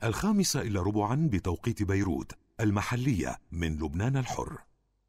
5:15 بتوقيت بيروت المحلية من لبنان الحر.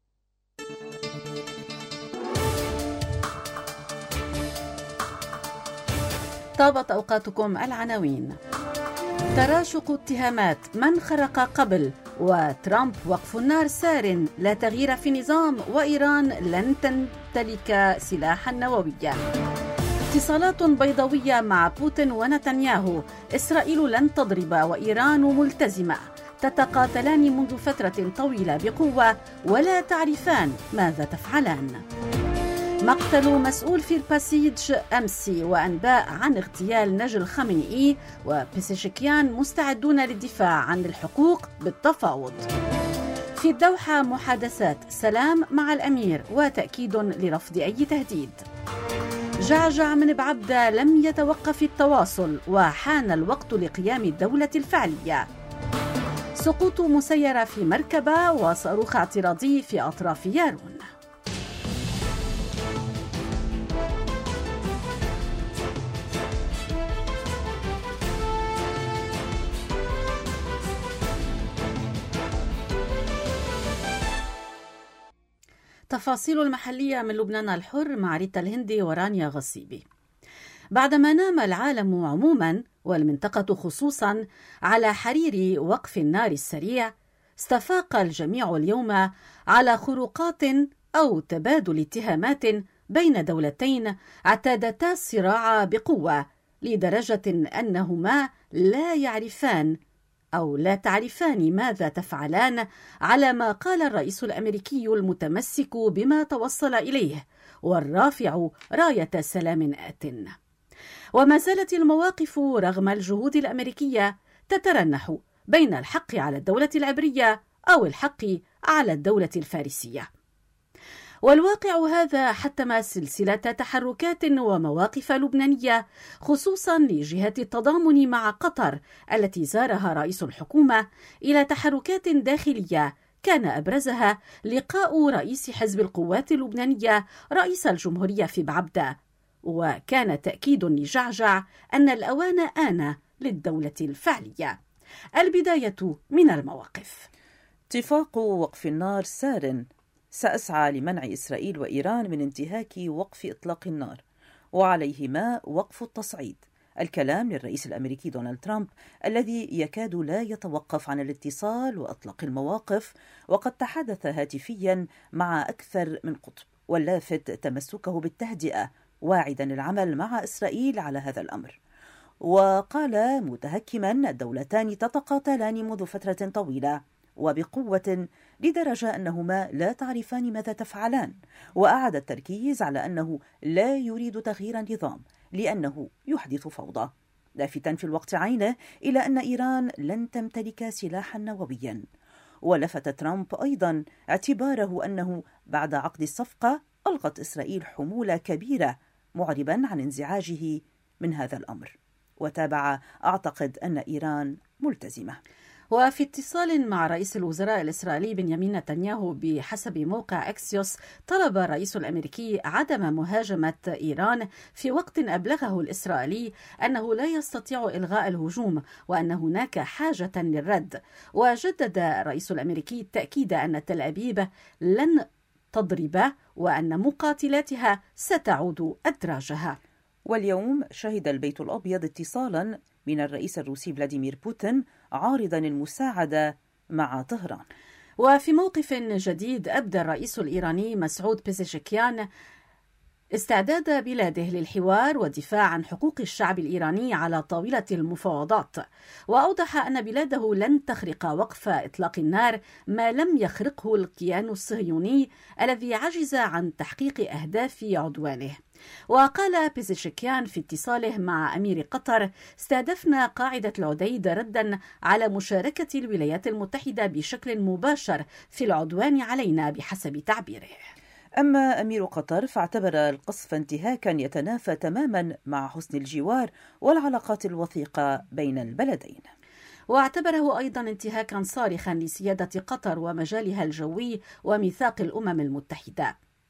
طابت أوقاتكم العناوين. تراشق اتهامات من خرق قبل، وترامب وقف النار سار، لا تغيير في النظام، وإيران لن تمتلك سلاحا نوويا. اتصالات بيضاوية مع بوتين ونتنياهو، إسرائيل لن تضرب وإيران ملتزمة، تتقاتلان منذ فترة طويلة بقوة ولا تعرفان ماذا تفعلان. مقتل مسؤول في الباسيج أمس، وأنباء عن اغتيال نجل خامنئي وبيزيشكيان مستعدون للدفاع عن الحقوق بالتفاوض. في الدوحة محادثات سلام مع الأمير وتأكيد لرفض أي تهديد. جعجع من بعبدة لم يتوقف التواصل وحان الوقت لقيام الدولة الفعلية. سقوط مسيرة في مركبة وصاروخ اعتراضي في أطراف يارون. تفاصيل المحلية من لبنان الحر مع ريتا الهندي ورانيا غصيبي. بعدما نام العالم عموما والمنطقة خصوصا على حرير وقف النار السريع، استفاق الجميع اليوم على خروقات أو تبادل اتهامات بين دولتين اعتادتا الصراع بقوة، لدرجة أنهما لا يعرفان أو لا تعرفان ماذا تفعلان، على ما قال الرئيس الأمريكي المتمسك بما توصل إليه والرافع راية سلام آت. وما زالت المواقف رغم الجهود الأمريكية تترنح بين الحق على الدولة العبرية أو الحق على الدولة الفارسية. والواقع هذا حتم سلسلة تحركات ومواقف لبنانية، خصوصا لجهات التضامن مع قطر التي زارها رئيس الحكومة، إلى تحركات داخلية كان أبرزها لقاء رئيس حزب القوات اللبنانية رئيس الجمهورية في بعبدة، وكان تأكيد لجعجع أن الأوان آن للدولة الفعلية. البداية من المواقف. اتفاق وقف النار سار، سأسعى لمنع إسرائيل وإيران من انتهاك وقف إطلاق النار، وعليهما وقف التصعيد. الكلام للرئيس الأمريكي دونالد ترامب الذي يكاد لا يتوقف عن الاتصال وإطلاق المواقف، وقد تحدث هاتفيا مع أكثر من قطب، واللافت تمسكه بالتهدئة، واعدا العمل مع إسرائيل على هذا الأمر. وقال متهكما الدولتان تتقاتلان منذ فترة طويلة وبقوة، لدرجة أنهما لا تعرفان ماذا تفعلان، وأعاد التركيز على أنه لا يريد تغيير النظام لأنه يحدث فوضى، لافتا في الوقت عينه إلى أن إيران لن تمتلك سلاحا نوويا. ولفت ترامب أيضا اعتباره أنه بعد عقد الصفقة ألغت إسرائيل حمولة كبيرة، معربا عن انزعاجه من هذا الأمر. وتابع: أعتقد أن إيران ملتزمة. وفي اتصال مع رئيس الوزراء الإسرائيلي بنيامين نتنياهو بحسب موقع أكسيوس، طلب الرئيس الأمريكي عدم مهاجمة إيران في وقت أبلغه الإسرائيلي أنه لا يستطيع إلغاء الهجوم وأن هناك حاجة للرد. وجدد الرئيس الأمريكي التأكيد أن تل أبيب لن تضرب وأن مقاتلاتها ستعود أدراجها. واليوم شهد البيت الأبيض اتصالا من الرئيس الروسي فلاديمير بوتين عارضا المساعدة مع طهران. وفي موقف جديد، أبدى الرئيس الإيراني مسعود بيزيشكيان استعداد بلاده للحوار والدفاع عن حقوق الشعب الإيراني على طاولة المفاوضات، وأوضح أن بلاده لن تخرق وقف إطلاق النار ما لم يخرقه الكيان الصهيوني الذي عجز عن تحقيق أهداف عدوانه. وقال بيزيشكيان في اتصاله مع أمير قطر: استهدفنا قاعدة العديد ردا على مشاركة الولايات المتحدة بشكل مباشر في العدوان علينا بحسب تعبيره. أما أمير قطر فاعتبر القصف انتهاكا يتنافى تماما مع حسن الجوار والعلاقات الوثيقة بين البلدين، واعتبره أيضا انتهاكا صارخا لسيادة قطر ومجالها الجوي وميثاق الأمم المتحدة.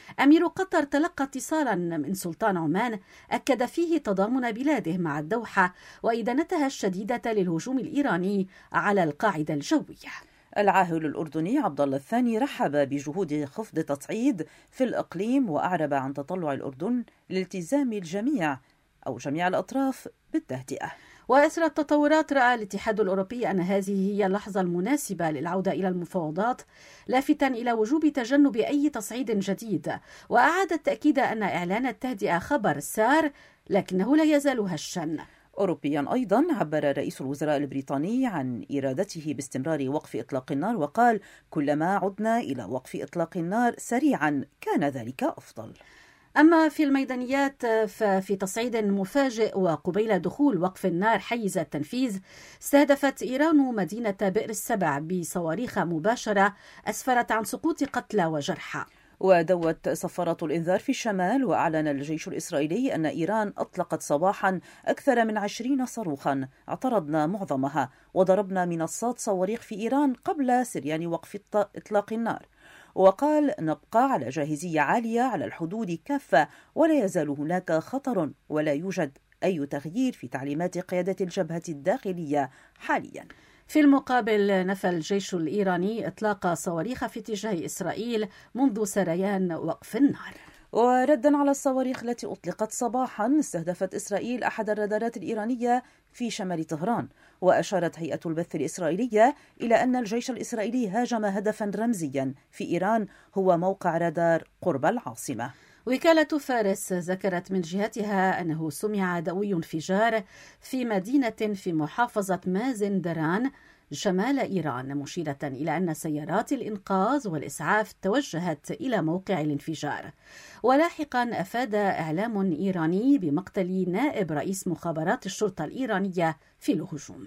أمير قطر تلقى اتصالا من سلطان عمان أكد فيه تضامن بلاده مع الدوحة وإدانتها الشديدة للهجوم الإيراني على القاعدة الجوية. العاهل الأردني عبد الله الثاني رحب بجهود خفض تصعيد في الإقليم وأعرب عن تطلع الأردن لالتزام الجميع أو جميع الأطراف بالتهدئة. وأثر التطورات رأى الاتحاد الأوروبي أن هذه هي اللحظة المناسبة للعودة إلى المفاوضات، لافتاً إلى وجوب تجنب أي تصعيد جديد، وأعاد التأكيد أن إعلان التهدئة خبر سار لكنه لا يزال هشاً. أوروبيا أيضا عبر رئيس الوزراء البريطاني عن إرادته باستمرار وقف إطلاق النار، وقال: كلما عدنا إلى وقف إطلاق النار سريعا كان ذلك أفضل. أما في الميدانيات ففي تصعيد مفاجئ وقبيل دخول وقف النار حيز التنفيذ، استهدفت إيران مدينة بئر السبع بصواريخ مباشرة أسفرت عن سقوط قتلى وجرحى. ودوت صفارات الإنذار في الشمال، وأعلن الجيش الإسرائيلي أن إيران أطلقت صباحا أكثر من 20 صاروخا اعترضنا معظمها وضربنا منصات صواريخ في إيران قبل سريان وقف إطلاق النار. وقال: نبقى على جاهزية عالية على الحدود كافة، ولا يزال هناك خطر ولا يوجد أي تغيير في تعليمات قيادة الجبهة الداخلية حاليا. في المقابل نفى الجيش الإيراني إطلاق صواريخ في اتجاه إسرائيل منذ سريان وقف النار. وردا على الصواريخ التي أطلقت صباحا، استهدفت إسرائيل أحد الرادارات الإيرانية في شمال طهران، وأشارت هيئة البث الإسرائيلية إلى أن الجيش الإسرائيلي هاجم هدفا رمزيا في إيران هو موقع رادار قرب العاصمة. وكالة فارس ذكرت من جهتها أنه سمع دوي انفجار في مدينة في محافظة مازندران شمال إيران، مشيرة إلى أن سيارات الإنقاذ والإسعاف توجهت إلى موقع الانفجار. ولاحقا أفاد إعلام إيراني بمقتل نائب رئيس مخابرات الشرطة الإيرانية في الهجوم.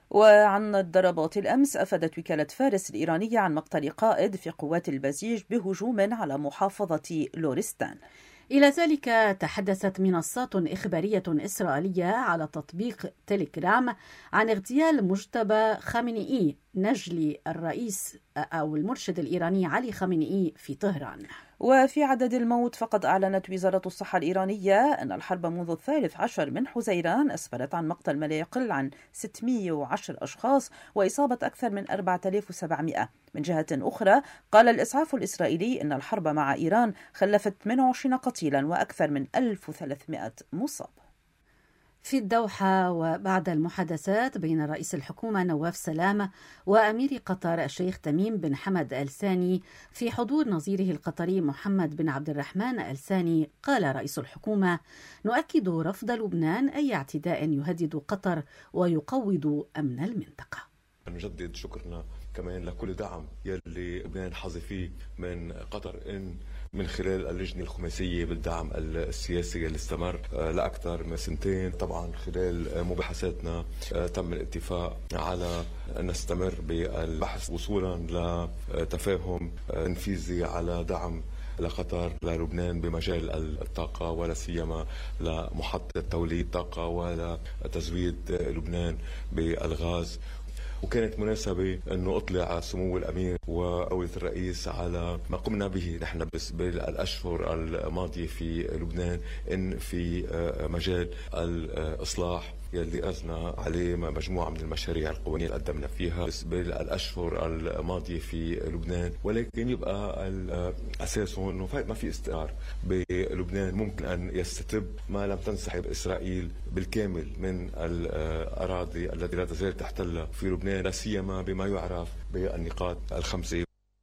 وعن الضربات الأمس، أفادت وكالة فارس الإيرانية عن مقتل قائد في قوات البزيج بهجوم على محافظة لورستان. إلى ذلك تحدثت منصات إخبارية إسرائيلية على تطبيق تيليجرام عن اغتيال مجتبى خامنئي نجلي الرئيس أو المرشد الإيراني علي خامنئي في طهران. وفي عدد الموت، فقد أعلنت وزارة الصحة الإيرانية أن الحرب منذ 13 من حزيران أسفرت عن مقتل ما لا يقل عن 610 أشخاص وإصابة أكثر من 4700. من جهة أخرى، قال الإسعاف الإسرائيلي أن الحرب مع إيران خلفت 28 قتيلا وأكثر من 1300 مصاب. في الدوحة، وبعد المحادثات بين رئيس الحكومة نواف سلام وأمير قطر الشيخ تميم بن حمد آل ثاني في حضور نظيره القطري محمد بن عبد الرحمن آل ثاني، قال رئيس الحكومة: نؤكد رفض لبنان أي اعتداء يهدد قطر ويقوض أمن المنطقة. نجدد شكرنا كمان لكل دعم يلي لبنان حظي فيه من قطر، إن من خلال اللجنة الخماسية بالدعم السياسي اللي استمر لأكثر من 2 سنين. طبعا خلال مباحثاتنا تم الاتفاق على أن نستمر بالبحث وصولا لتفاهم تنفيذي على دعم لقطر للبنان بمجال الطاقة، ولا سيما لمحطة توليد طاقة ولا تزويد لبنان بالغاز. وكانت مناسبة أنه أطلع سمو الأمير وأولة الرئيس على ما قمنا به نحن بالأشهر الماضية في لبنان، إن في مجال الإصلاح يلي أزنا عليه مجموعة من المشاريع القوانين اللي قدمنا فيها بالأشهر الماضية في لبنان، ولكن يبقى أساسه أنه ما في استقرار بلبنان ممكن أن يستتب ما لم تنسحب إسرائيل بالكامل من الأراضي التي لا تزال تحتلها في لبنان، لا سيما بما يعرف بالنقاط الخمسة.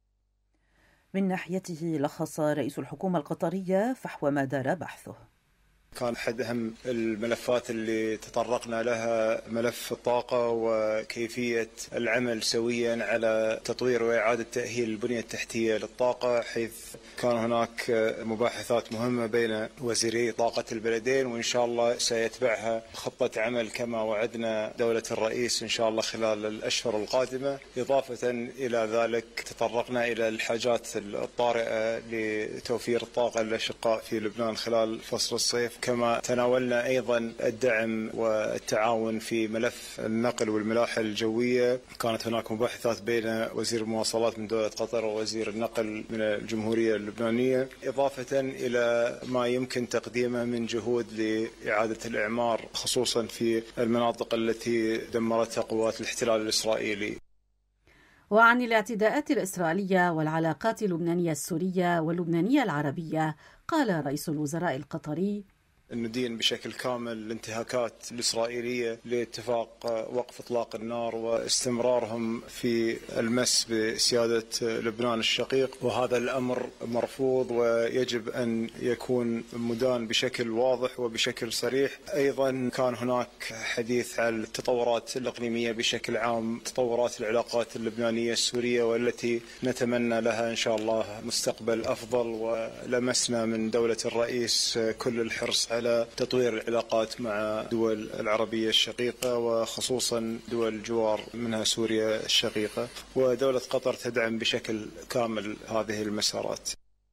من ناحيته لخص رئيس الحكومة القطرية فحوى ما دار بحثه. كان أحد أهم الملفات اللي تطرقنا لها ملف الطاقة وكيفية العمل سويا على تطوير وإعادة تأهيل البنية التحتية للطاقة، حيث كان هناك مباحثات مهمة بين وزيري طاقة البلدين، وإن شاء الله سيتبعها خطة عمل كما وعدنا دولة الرئيس إن شاء الله خلال الأشهر القادمة. إضافة إلى ذلك تطرقنا إلى الحاجات الطارئة لتوفير الطاقة للأشقاء في لبنان خلال فصل الصيف، كما تناولنا أيضا الدعم والتعاون في ملف النقل والملاحة الجوية. كانت هناك مباحثات بين وزير المواصلات من دولة قطر ووزير النقل من الجمهورية اللبنانية، إضافة إلى ما يمكن تقديمه من جهود لإعادة الإعمار خصوصا في المناطق التي دمرتها قوات الاحتلال الإسرائيلي. وعن الاعتداءات الإسرائيلية والعلاقات اللبنانية السورية واللبنانية العربية، قال رئيس الوزراء القطري: ندين بشكل كامل الانتهاكات الإسرائيلية لاتفاق وقف إطلاق النار واستمرارهم في المس بسيادة لبنان الشقيق، وهذا الأمر مرفوض ويجب أن يكون مدان بشكل واضح وبشكل صريح. أيضا كان هناك حديث عن التطورات الإقليمية بشكل عام، تطورات العلاقات اللبنانية السورية والتي نتمنى لها إن شاء الله مستقبل أفضل، ولمسنا من دولة الرئيس كل الحرص على تطوير العلاقات مع دول العربية الشقيقة وخصوصا دول الجوار منها سوريا الشقيقة، ودولة قطر تدعم بشكل كامل هذه المسارات.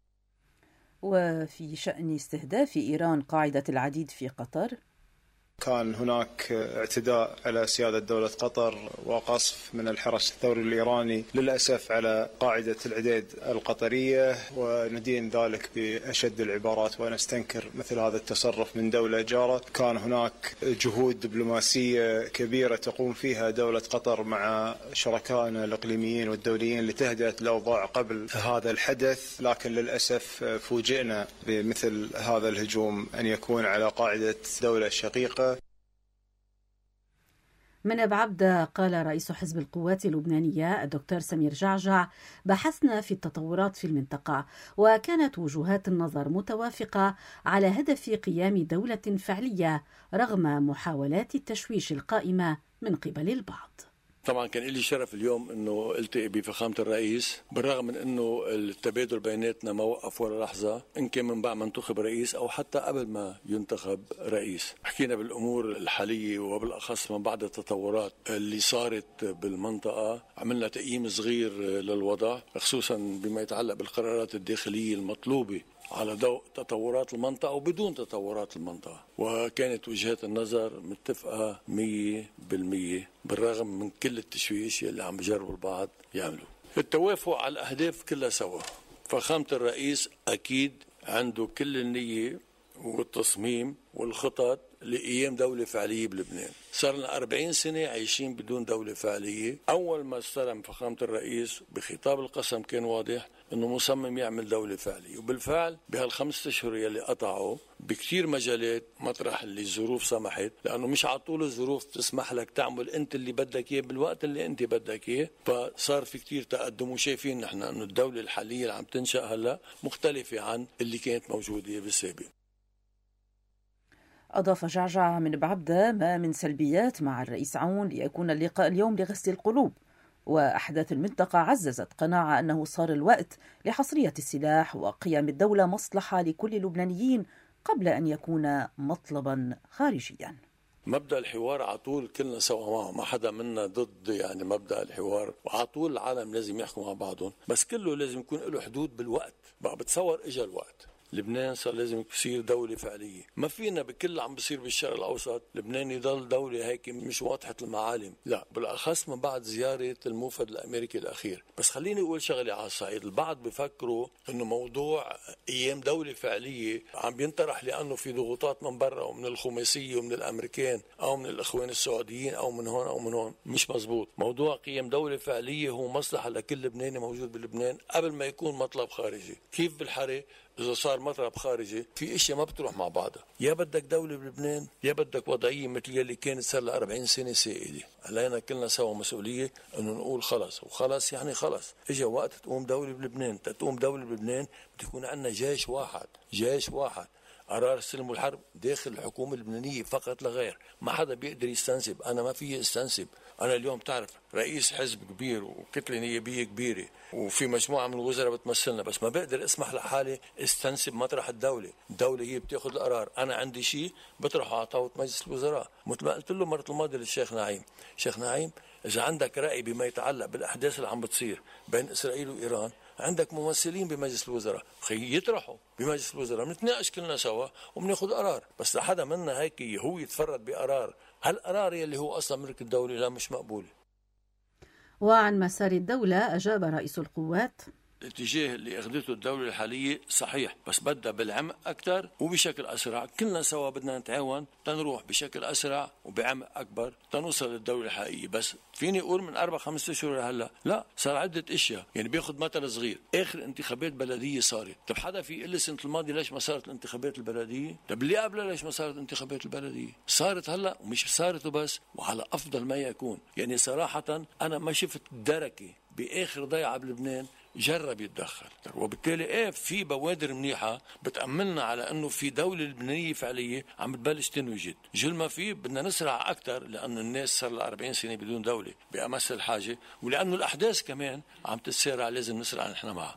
وفي شأن استهداف إيران قاعدة العديد في قطر، كان هناك اعتداء على سيادة دولة قطر وقصف من الحرس الثوري الإيراني للأسف على قاعدة العديد القطرية، وندين ذلك بأشد العبارات ونستنكر مثل هذا التصرف من دولة جارة. كان هناك جهود دبلوماسية كبيرة تقوم فيها دولة قطر مع شركائنا الإقليميين والدوليين لتهدئة الأوضاع قبل هذا الحدث، لكن للأسف فوجئنا بمثل هذا الهجوم أن يكون على قاعدة دولة شقيقة. من أبو عبدة قال رئيس حزب القوات اللبنانية الدكتور سمير جعجع: بحثنا في التطورات في المنطقة، وكانت وجهات النظر متوافقة على هدف قيام دولة فعلية رغم محاولات التشويش القائمة من قبل البعض. طبعا كان لي شرف اليوم انه التقي بفخامه الرئيس، بالرغم من انه التبادل بيناتنا ما وقف ولا لحظه، ان كان من بعد ما انتخب رئيس او حتى قبل ما ينتخب رئيس. حكينا بالامور الحاليه وبالاخص من بعد التطورات اللي صارت بالمنطقه، عملنا تقييم صغير للوضع خصوصا بما يتعلق بالقرارات الداخليه المطلوبه على ضوء تطورات المنطقة وبدون تطورات المنطقة، وكانت وجهات النظر متفقة 100% بالرغم من كل التشويش اللي عم بجربوا البعض يعملوا. التوافق على الأهداف كلها سوا. فخامة الرئيس أكيد عنده كل النية والتصميم والخطط لقيام دولة فعلية بلبنان. صار لنا 40 سنة عايشين بدون دولة فعلية. أول ما استلم فخامة الرئيس بخطاب القسم كان واضح أنه مصمم يعمل دولة فعلية، وبالفعل بهال5 أشهر يلي قطعوا بكتير مجالات مطرح اللي الظروف سمحت، لأنه مش على طول الظروف تسمح لك تعمل أنت اللي بدك إياه بالوقت اللي أنت بدك إياه، فصار في كتير تقدم. وشايفين نحن أنه الدولة الحالية اللي عم تنشأ هلأ مختلفة عن اللي كانت موجودة بالسابق. أضاف جعجع من بعبدة: ما من سلبيات مع الرئيس عون ليكون اللقاء اليوم لغسل القلوب، وأحداث المنطقة عززت قناعة أنه صار الوقت لحصرية السلاح وقيام الدولة مصلحة لكل اللبنانيين قبل أن يكون مطلبا خارجيا. مبدأ الحوار على طول كلنا سوا معه، ما حدا منا ضد يعني مبدأ الحوار، وعلى طول العالم لازم يحكوا مع بعضهم، بس كله لازم يكون له حدود بالوقت. بقى بتصور إجا الوقت لبنان صار لازم يصير دولة فعلية. ما فينا بكل اللي عم بيصير بالشرق الأوسط لبنان يضل دولة هيك مش واضحة المعالم، لا، بالأخص من بعد زيارة الموفد الأمريكي الأخير. بس خليني أقول شغلة على الصعيد. البعض بيفكروا إنه موضوع أيام دولة فعلية عم بينطرح لأنه في ضغوطات من برا ومن الخماسية ومن الأمريكان أو من الإخوان السعوديين أو من هون أو من هون. مش مزبوط. موضوع قيام دولة فعلية هو مصلحة لكل لبناني موجود بلبنان قبل ما يكون مطلب خارجي. كيف بالحري إذا صار مطلب خارجي في اشياء ما بتروح مع بعضها، يا بدك دولة بلبنان يا بدك وضعية مثل اللي كانت صار لها 40 سنة سائدة. علينا كلنا سوا مسؤولية انه نقول خلص، وخلص يعني خلص. اجا وقت تقوم دولة بلبنان. تقوم دولة بلبنان بده يكون عندنا جيش واحد، جيش واحد. قرار السلم والحرب داخل الحكومة اللبنانية فقط لا غير. ما حدا بيقدر يستنسب. أنا ما في استنسب. أنا اليوم تعرف رئيس حزب كبير وكتلة نيابية كبيرة وفي مجموعة من الوزراء بتمثلنا، بس ما بقدر اسمح لحالي استنسب مطرح الدولة. الدولة هي بتاخذ القرار. أنا عندي شيء بطرحه على طاولة مجلس الوزراء. مثل ما قلت له مرة الماضية للشيخ نعيم: شيخ نعيم، إذا عندك رأي بما يتعلق بالأحداث اللي عم بتصير بين إسرائيل وإيران عندك ممثلين بمجلس الوزراء، خي يطرحوا بمجلس الوزراء، بنتناقش كلنا سوا وبناخذ قرار. بس لحدا منا هيك هو يتفرد بقرار، هالقرار يلي هو اصلا ملك الدوله لا مش مقبول. وعن مسار الدولة أجاب رئيس القوات: الاتجاه اللي اخذته الدولة الحالية صحيح، بس بدها بالعمق أكثر وبشكل أسرع. كلنا سوا بدنا نتعاون تنروح بشكل أسرع وبعمق أكبر تنوصل للدولة الحقيقية. بس فيني أقول من 4-5 أشهر لهلا لا، صار عدة أشياء. يعني بياخذ مثل صغير، آخر انتخابات بلدية صارت، طب حدا في يقول لي السنة الماضية ليش ما صارت الانتخابات البلدية؟ طب اللي قبلها ليش ما صارت الانتخابات البلدية؟ صارت هلا، ومش صارت وبس، وعلى أفضل ما يكون. يعني صراحة أنا ما شفت دركة بآخر ضيعة بلبنان جرب يتدخل، وبالتالي في بوادر منيحة بتأملنا على أنه في دولة لبنانية فعلية عم تبلش تنوجد. جل ما في بدنا نسرع أكتر، لأنه الناس صار لها 40 سنة بدون دولة بأمس الحاجة، ولأنه الأحداث كمان عم تتسارع لازم نسرع نحن معها.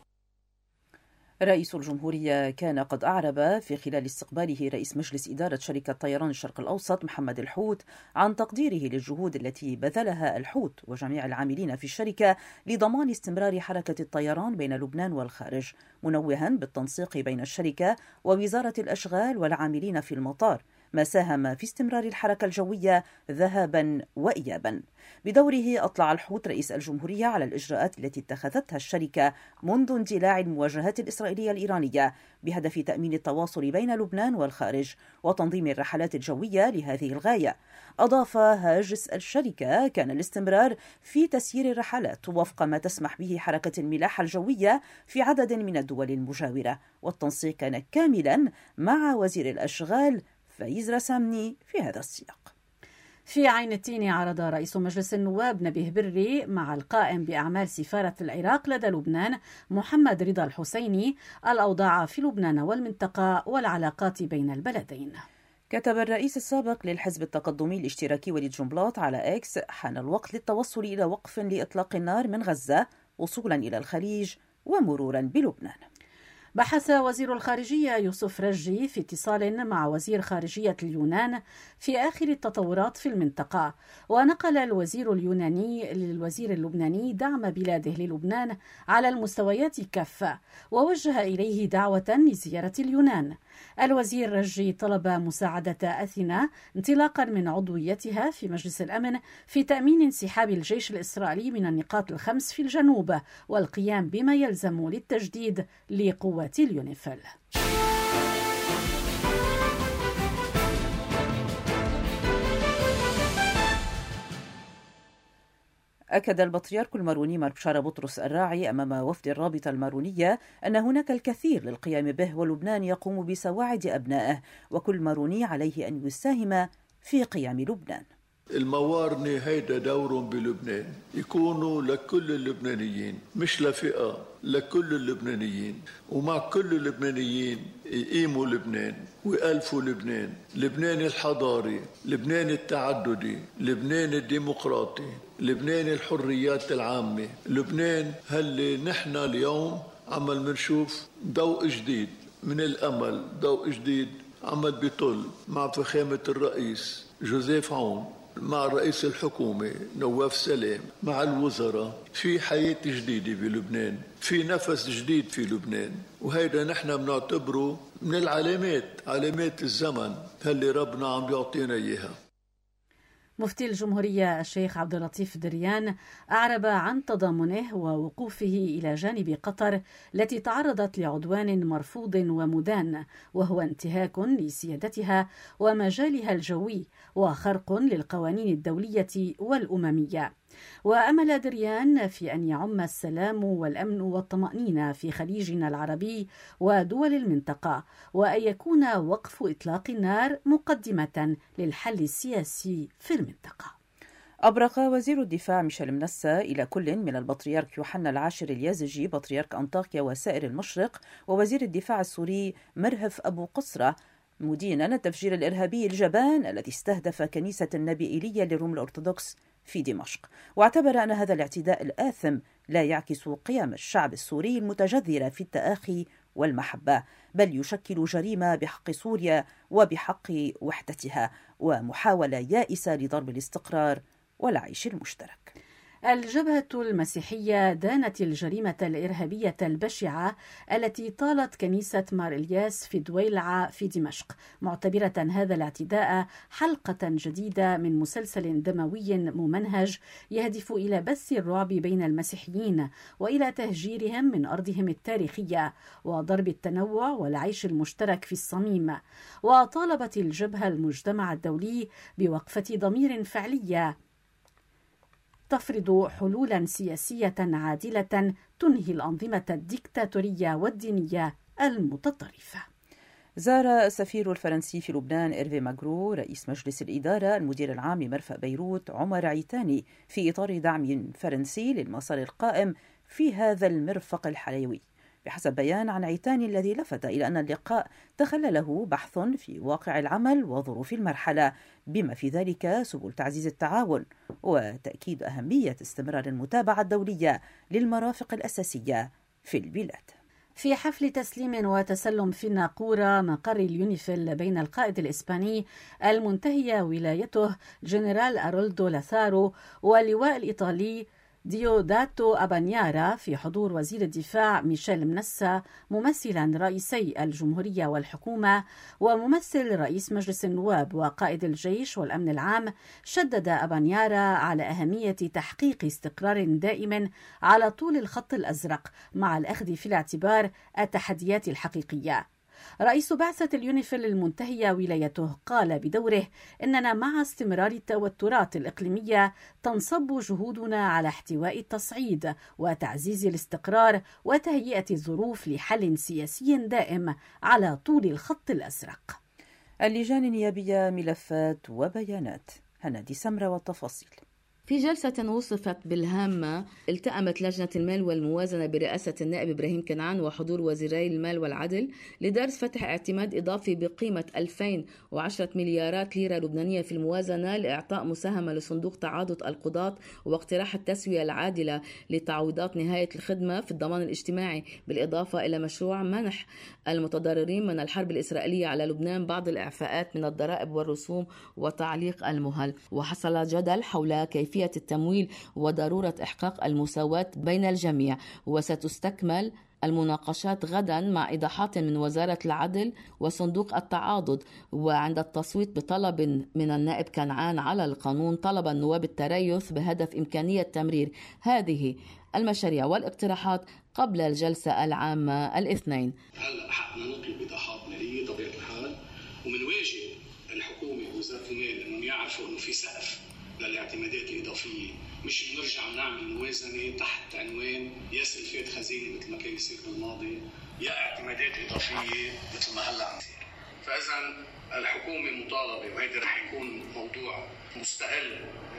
رئيس الجمهورية كان قد أعرب في خلال استقباله رئيس مجلس إدارة شركة طيران الشرق الأوسط محمد الحوت عن تقديره للجهود التي بذلها الحوت وجميع العاملين في الشركة لضمان استمرار حركة الطيران بين لبنان والخارج، منوها بالتنسيق بين الشركة ووزارة الأشغال والعاملين في المطار، ما ساهم في استمرار الحركة الجوية ذهابا وإيابا. بدوره أطلع الحوت رئيس الجمهورية على الإجراءات التي اتخذتها الشركة منذ اندلاع المواجهات الإسرائيلية الإيرانية بهدف تأمين التواصل بين لبنان والخارج وتنظيم الرحلات الجوية لهذه الغاية. أضاف هاجس الشركة كان الاستمرار في تسيير الرحلات وفق ما تسمح به حركة الملاحة الجوية في عدد من الدول المجاورة، والتنسيق كان كاملا مع وزير الأشغال فايز رسامني في هذا السياق. في عين التين عرض رئيس مجلس النواب نبيه بري مع القائم بأعمال سفارة العراق لدى لبنان محمد رضا الحسيني الأوضاع في لبنان والمنطقة والعلاقات بين البلدين. كتب الرئيس السابق للحزب التقدمي الاشتراكي وليد جنبلاط على إكس: حان الوقت للتوصل إلى وقف لإطلاق النار من غزة وصولا إلى الخليج ومرورا بلبنان. بحث وزير الخارجية يوسف رجي في اتصال مع وزير خارجية اليونان في آخر التطورات في المنطقة، ونقل الوزير اليوناني للوزير اللبناني دعم بلاده للبنان على المستويات كافة، ووجه إليه دعوة لزيارة اليونان. الوزير رجي طلب مساعدة أثينا انطلاقا من عضويتها في مجلس الأمن في تأمين انسحاب الجيش الإسرائيلي من النقاط الخمس في الجنوب والقيام بما يلزم للتجديد لقوات اليونيفيل. أكد البطريرك الماروني مار بشارة بطرس الراعي أمام وفد الرابطة المارونية أن هناك الكثير للقيام به، ولبنان يقوم بسواعد أبنائه، وكل ماروني عليه أن يساهم في قيام لبنان. الموارنة هيدا دور بلبنان يكونوا لكل اللبنانيين، مش لفئة، لكل اللبنانيين، ومع كل اللبنانيين يقيموا لبنان ويألفوا لبنان، لبنان الحضاري، لبنان التعددي، لبنان الديمقراطي، لبنان الحريات العامة، لبنان هاللي نحن اليوم عمل منشوف ضوء جديد من الأمل، ضوء جديد عمل بيطل مع فخامة الرئيس جوزيف عون، مع رئيس الحكومة نواف سلام، مع الوزراء، في حياة جديدة بلبنان، في نفس جديد في لبنان، وهيدا نحن بنعتبره من العلامات، علامات الزمن اللي ربنا عم يعطينا إياها. مفتي الجمهورية الشيخ عبد اللطيف دريان أعرب عن تضامنه ووقوفه إلى جانب قطر التي تعرضت لعدوان مرفوض ومدان، وهو انتهاك لسيادتها ومجالها الجوي وخرق للقوانين الدولية والأممية. وأمل دريان في أن يعم السلام والأمن والطمأنينة في خليجنا العربي ودول المنطقة، وأن يكون وقف إطلاق النار مقدمة للحل السياسي في المنطقة. أبرق وزير الدفاع ميشيل منسى إلى كل من البطريرك يوحنا العاشر اليازجي بطريرك أنطاكيا وسائر المشرق ووزير الدفاع السوري مرهف أبو قصرة مدينا التفجير الإرهابي الجبان الذي استهدف كنيسة النبي إيليا للروم الأرثوذكس في دمشق، واعتبر أن هذا الاعتداء الآثم لا يعكس قيم الشعب السوري المتجذرة في التآخي والمحبة، بل يشكل جريمة بحق سوريا وبحق وحدتها ومحاولة يائسة لضرب الاستقرار والعيش المشترك. الجبهة المسيحية دانت الجريمة الإرهابية البشعة التي طالت كنيسة مار إلياس في دويلعة في دمشق، معتبرة هذا الاعتداء حلقة جديدة من مسلسل دموي ممنهج يهدف إلى بث الرعب بين المسيحيين وإلى تهجيرهم من أرضهم التاريخية وضرب التنوع والعيش المشترك في الصميم. وطالبت الجبهة المجتمع الدولي بوقفة ضمير فعلية تفرض حلولا سياسية عادلة تنهي الأنظمة الديكتاتورية والدينية المتطرفة. زار السفير الفرنسي في لبنان إيرفي ماغرو رئيس مجلس الإدارة المدير العام لمرفأ بيروت عمر عيتاني في إطار دعم فرنسي للمسار القائم في هذا المرفق الحيوي. بحسب بيان عن عيتاني الذي لفت إلى أن اللقاء تخلله بحث في واقع العمل وظروف المرحلة بما في ذلك سبل تعزيز التعاون وتأكيد أهمية استمرار المتابعة الدولية للمرافق الأساسية في البلاد. في حفل تسليم وتسلم في الناقورة مقر اليونيفيل بين القائد الإسباني المنتهي ولايته جنرال أرولدو لاثارو واللواء الإيطالي ديوداتو أبانيارا في حضور وزير الدفاع ميشيل منسا ممثلا رئيسي الجمهورية والحكومة وممثل رئيس مجلس النواب وقائد الجيش والأمن العام، شدد أبانيارا على أهمية تحقيق استقرار دائم على طول الخط الأزرق مع الأخذ في الاعتبار التحديات الحقيقية. رئيس بعثة اليونيفيل المنتهية ولايته قال بدوره: إننا مع استمرار التوترات الإقليمية تنصب جهودنا على احتواء التصعيد وتعزيز الاستقرار وتهيئة الظروف لحل سياسي دائم على طول الخط الأزرق. اللجان النيابية ملفات وبيانات. هنادي سمرة والتفاصيل. في جلسة وصفت بالهامة التأمت لجنة المال والموازنة برئاسة النائب إبراهيم كنعان وحضور وزيري المال والعدل لدرس فتح اعتماد إضافي بقيمة 2010 مليارات ليرة لبنانية في الموازنة لإعطاء مساهمة لصندوق تعاضد القضاة واقتراح التسوية العادلة لتعويضات نهاية الخدمة في الضمان الاجتماعي، بالإضافة إلى مشروع منح المتضررين من الحرب الإسرائيلية على لبنان بعض الإعفاءات من الضرائب والرسوم وتعليق المهل. وحصل جدل حول كيفية التمويل وضرورة إحقاق المساواة بين الجميع، وستستكمل المناقشات غدا مع إيضاحات من وزارة العدل وصندوق التعاضد. وعند التصويت بطلب من النائب كنعان على القانون، طلب النواب التريث بهدف إمكانية تمرير هذه المشاريع والاقتراحات قبل الجلسة العامة الاثنين. هلا حقنا نطلب إيضاحات مالية طبيعة الحال، ومن واجب الحكومة ووزارة المال أنهم يعرفوا أنه في سقف للاعتمادات الإضافية، مش نرجع نعمل موازنة تحت عنوان يا سلفات خزينة مثل ما كان يصير بالماضي، يا اعتمادات إضافية مثل ما هلا عم يصير. فإذا الحكومة مطالبة، وهذا رح يكون موضوع مستقل،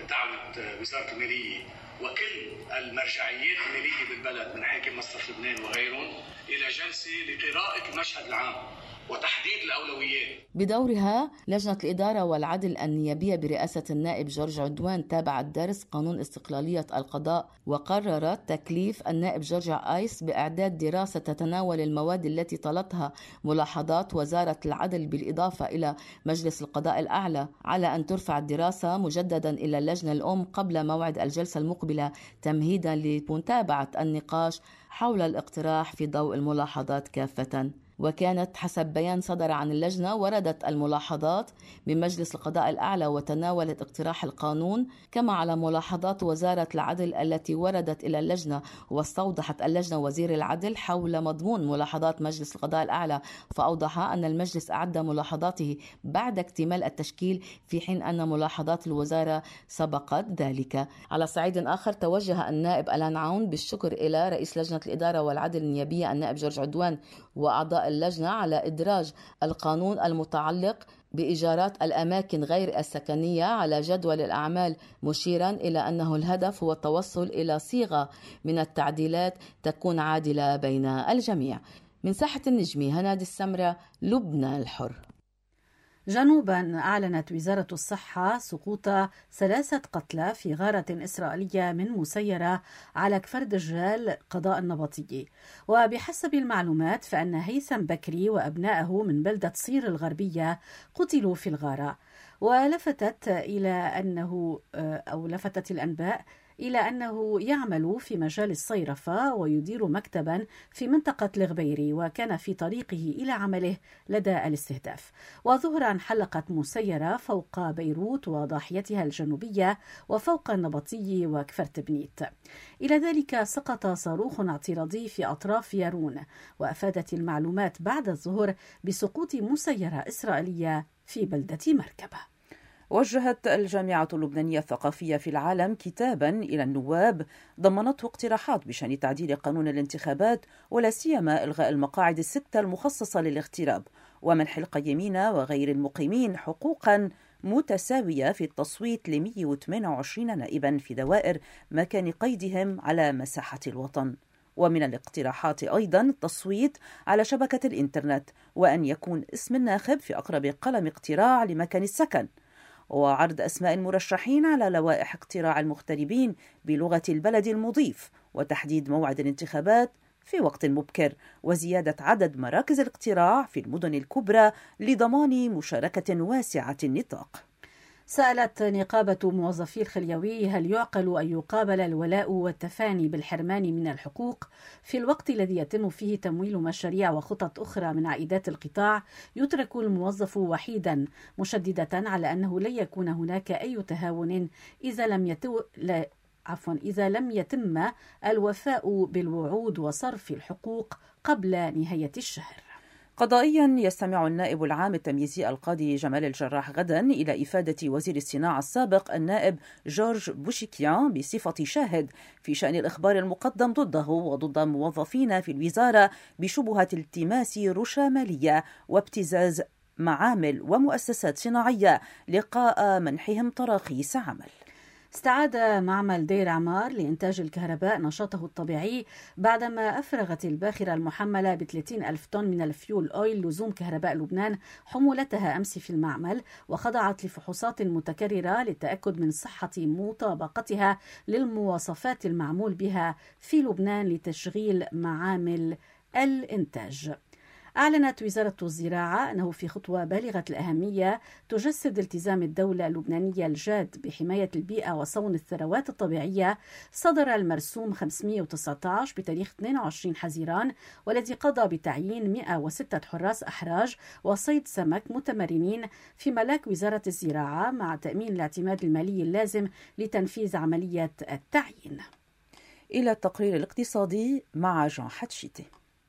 دعوة وزارة المالية وكل المرجعيات المالية بالبلد من حاكم مصرف لبنان وغيرهم إلى جلسة لقراءة المشهد العام وتحديد الأولويات. بدورها لجنة الإدارة والعدل النيابية برئاسة النائب جورج عدوان تابعت درس قانون استقلالية القضاء، وقررت تكليف النائب جورج آيس بإعداد دراسة تتناول المواد التي طلتها ملاحظات وزارة العدل بالإضافة إلى مجلس القضاء الأعلى، على أن ترفع الدراسة مجددا إلى اللجنة الأم قبل موعد الجلسة المقبلة تمهيدا لمتابعة النقاش حول الاقتراح في ضوء الملاحظات كافة. وكانت حسب بيان صدر عن اللجنة وردت الملاحظات من مجلس القضاء الأعلى وتناولت اقتراح القانون، كما على ملاحظات وزارة العدل التي وردت إلى اللجنة. واستوضحت اللجنة وزير العدل حول مضمون ملاحظات مجلس القضاء الأعلى، فأوضح أن المجلس أعد ملاحظاته بعد اكتمال التشكيل، في حين أن ملاحظات الوزارة سبقت ذلك. على صعيد آخر، توجه النائب ألان عون بالشكر إلى رئيس لجنة الإدارة والعدل النيابية النائب جورج عدوان وأعضاء اللجنة على إدراج القانون المتعلق بإيجارات الأماكن غير السكنية على جدول الأعمال، مشيرا إلى أنه الهدف هو التوصل إلى صيغة من التعديلات تكون عادلة بين الجميع. من ساحة النجمي، هنادي السمرة، لبنان الحر. جنوبا، أعلنت وزارة الصحة سقوط 3 قتلى في غارة إسرائيلية من مسيرة على كفر دجال قضاء النبطية. وبحسب المعلومات فإن هيثم بكري وأبنائه من بلدة صير الغربية قتلوا في الغارة. ولفتت الأنباء إلى أنه يعمل في مجال الصيرفة ويدير مكتبا في منطقة الغبيري، وكان في طريقه إلى عمله لدى الاستهداف. وظهرا حلقت مسيرة فوق بيروت وضاحيتها الجنوبية وفوق النبطي وكفرتبنيت. إلى ذلك سقط صاروخ اعتراضي في أطراف يارون، وأفادت المعلومات بعد الظهر بسقوط مسيرة إسرائيلية في بلدة مركبة. وجهت الجامعة اللبنانية الثقافية في العالم كتابا إلى النواب ضمنته اقتراحات بشأن تعديل قانون الانتخابات، ولا سيما إلغاء المقاعد الستة المخصصة للاغتراب، ومنح القيمين وغير المقيمين حقوقا متساوية في التصويت ل 128 نائبا في دوائر مكان قيدهم على مساحة الوطن. ومن الاقتراحات أيضا التصويت على شبكة الإنترنت، وأن يكون اسم الناخب في أقرب قلم اقتراع لمكان السكن، وعرض أسماء المرشحين على لوائح اقتراع المغتربين بلغة البلد المضيف، وتحديد موعد الانتخابات في وقت مبكر، وزيادة عدد مراكز الاقتراع في المدن الكبرى لضمان مشاركة واسعة النطاق. سألت نقابة موظفي الخليوي هل يعقل أن يقابل الولاء والتفاني بالحرمان من الحقوق في الوقت الذي يتم فيه تمويل مشاريع وخطط أخرى من عائدات القطاع، يترك الموظف وحيدا، مشددة على أنه لن يكون هناك أي تهاون إذا لم يتم الوفاء بالوعود وصرف الحقوق قبل نهاية الشهر. قضائيا يستمع النائب العام التمييزي القاضي جمال الجراح غدا إلى إفادة وزير الصناعة السابق النائب جورج بوشيكيان بصفة شاهد في شأن الإخبار المقدم ضده وضد موظفين في الوزارة بشبهة التماس رشا مالية وابتزاز معامل ومؤسسات صناعية لقاء منحهم تراخيص عمل. استعاد معمل دير عمار لإنتاج الكهرباء نشاطه الطبيعي بعدما أفرغت الباخرة المحملة ب30,000 طن من الفيول أويل لزوم كهرباء لبنان حمولتها أمس في المعمل، وخضعت لفحوصات متكررة للتأكد من صحة مطابقتها للمواصفات المعمول بها في لبنان لتشغيل معامل الإنتاج. أعلنت وزارة الزراعة أنه في خطوة بالغة الأهمية تجسد التزام الدولة اللبنانية الجاد بحماية البيئة وصون الثروات الطبيعية، صدر المرسوم 519 بتاريخ 22 حزيران، والذي قضى بتعيين 106 حراس أحراج وصيد سمك متمرنين في ملاك وزارة الزراعة، مع تأمين الاعتماد المالي اللازم لتنفيذ عملية التعيين. إلى التقرير الاقتصادي مع جان حتشيتي.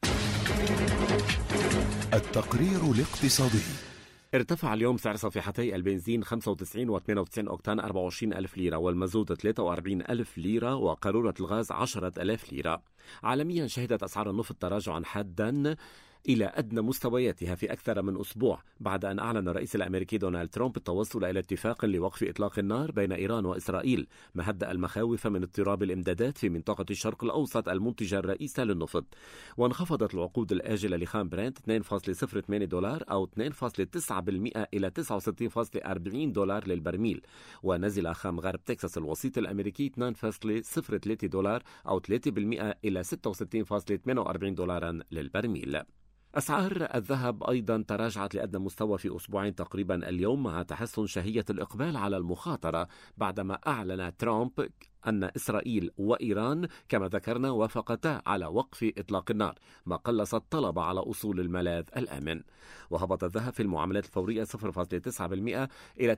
التقرير الاقتصادي. ارتفع اليوم سعر صفيحتي البنزين 95 و98 أوكتان 24,000 ليرة، والمازوت 43,000 ليرة، وقارورة الغاز 10,000 ليرة. عالميا شهدت أسعار النفط تراجعا حادا إلى أدنى مستوياتها في أكثر من أسبوع، بعد أن أعلن الرئيس الأمريكي دونالد ترامب التوصل إلى اتفاق لوقف إطلاق النار بين إيران وإسرائيل، ما هدأ المخاوف من اضطراب الإمدادات في منطقة الشرق الأوسط المنتجة الرئيسة للنفط. وانخفضت العقود الآجلة لخام برنت 2.08 دولار أو 2.9% إلى 69.40 دولار للبرميل، ونزل خام غرب تكساس الوسيط الأمريكي 2.03 دولار أو 3% إلى 66.48 دولارا للبرميل. أسعار الذهب أيضا تراجعت لأدنى مستوى في أسبوعين تقريبا اليوم، مع تحسن شهية الإقبال على المخاطرة بعدما أعلن ترامب أن إسرائيل وإيران كما ذكرنا وافقتا على وقف إطلاق النار، ما قلص الطلب على أصول الملاذ الآمن. وهبط الذهب في المعاملات الفورية 0.9% إلى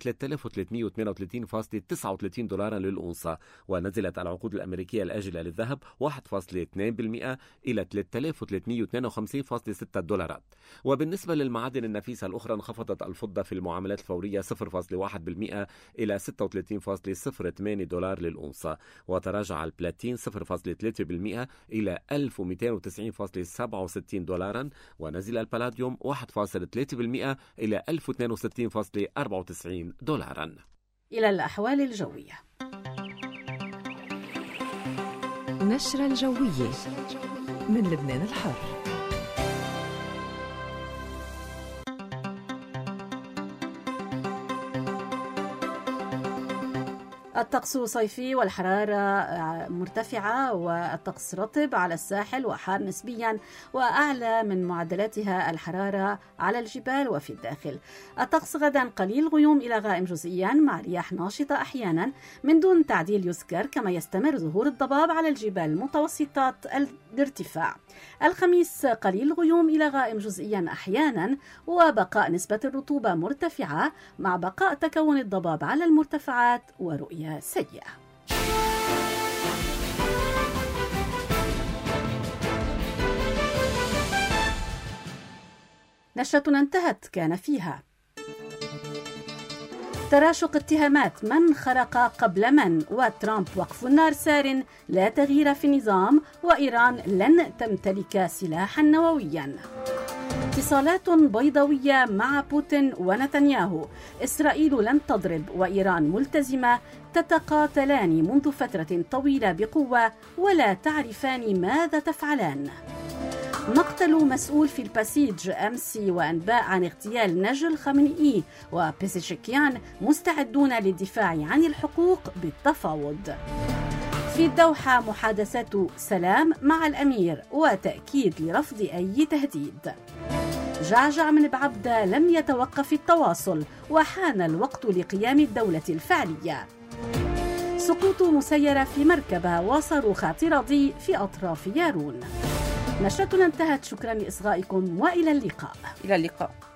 3338.39 دولارا للأونصة، ونزلت العقود الأمريكية الآجلة للذهب 1.2% إلى 3352.6 دولارات. وبالنسبة للمعادن النفيسة الأخرى انخفضت الفضة في المعاملات الفورية 0.1% إلى 36.08 دولار للأونصة، وتراجع البلاتين 0.3% إلى 1290.67 دولارا، ونزل البلاديوم 1.3% إلى 1062.94 دولارا. إلى الأحوال الجوية. نشرة الجوية من لبنان الحر. الطقس صيفي والحرارة مرتفعة، والطقس رطب على الساحل وحار نسبيا، وأعلى من معدلاتها الحرارة على الجبال وفي الداخل. الطقس غدا قليل غيوم إلى غائم جزئيا مع رياح ناشطة أحيانا من دون تعديل يذكر، كما يستمر ظهور الضباب على الجبال متوسطات الارتفاع. الخميس قليل غيوم إلى غائم جزئيا أحيانا، وبقاء نسبة الرطوبة مرتفعة مع بقاء تكون الضباب على المرتفعات ورؤية سيئة. نشرة انتهت كان فيها تراشق اتهامات من خرق قبل من، وترامب وقف النار سار، لا تغيير في النظام، وإيران لن تمتلك سلاحا نوويا. اتصالات بيضاوية مع بوتين ونتنياهو، إسرائيل لن تضرب وإيران ملتزمة، تتقاتلان منذ فترة طويلة بقوة ولا تعرفان ماذا تفعلان. مقتل مسؤول في الباسيج أمس، وأنباء عن اغتيال نجل خامنئي وبيزيشكيان مستعدون للدفاع عن الحقوق بالتفاوض. في الدوحة محادثات سلام مع الأمير وتأكيد لرفض أي تهديد. جعجع من بعبدة لم يتوقف التواصل وحان الوقت لقيام الدولة الفعلية. سقوط مسيرة في مركبة وصاروخ اعتراضي في أطراف يارون. نشرتنا انتهت، شكرا لإصغائكم وإلى اللقاء. إلى اللقاء.